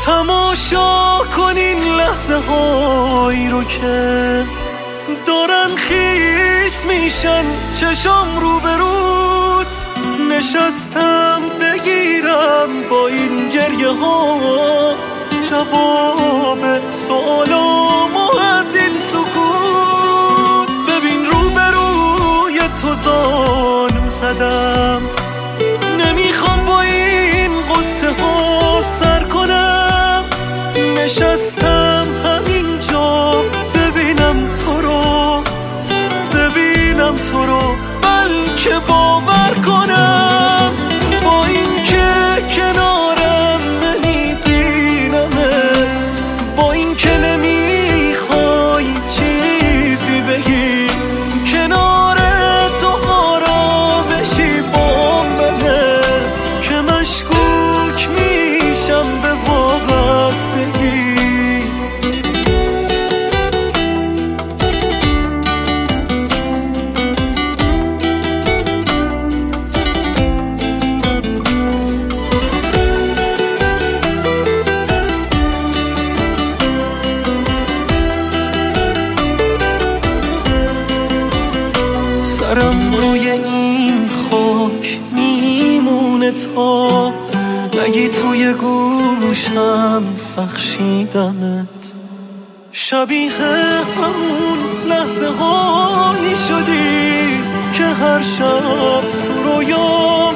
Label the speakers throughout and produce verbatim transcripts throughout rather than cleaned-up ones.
Speaker 1: تماشا کن این لحظه هایی رو که دارن خیس میشن چشام رو به رود. نشستم بگیرم با این گریه ها جواب سوالامو از این سکوت. ببین رو به روی تو زانو زدم، نمیخوام با این قصه ها سر کنم. نشستم همینجا ببینم تو رو، ببینم تو رو، بلکه باور کنم با این که کنارم نمیبینمت، با این که نمیخوای چیزی بگی، کنار تو آرامشی با منه که مشکوک میشم به وابستگی. سرم روی این خاک میمونه تا نگی توی گوشم بخشیدمت. شبیه همون لحظه هایی شدی که هر شب تو رویام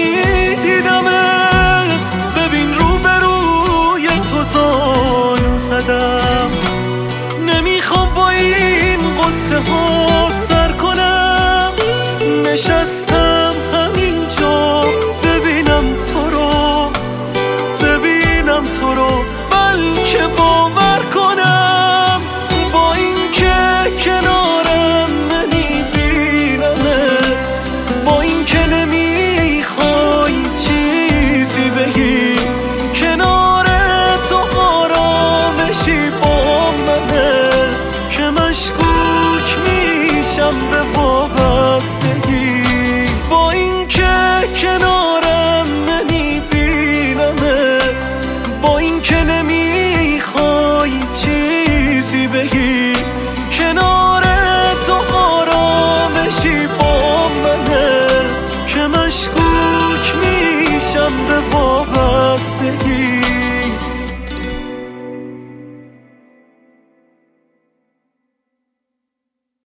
Speaker 1: میدیدمت. ببین رو به روی تو زانو زدم، نمیخوام با این قصه ها سر کنم. نشستم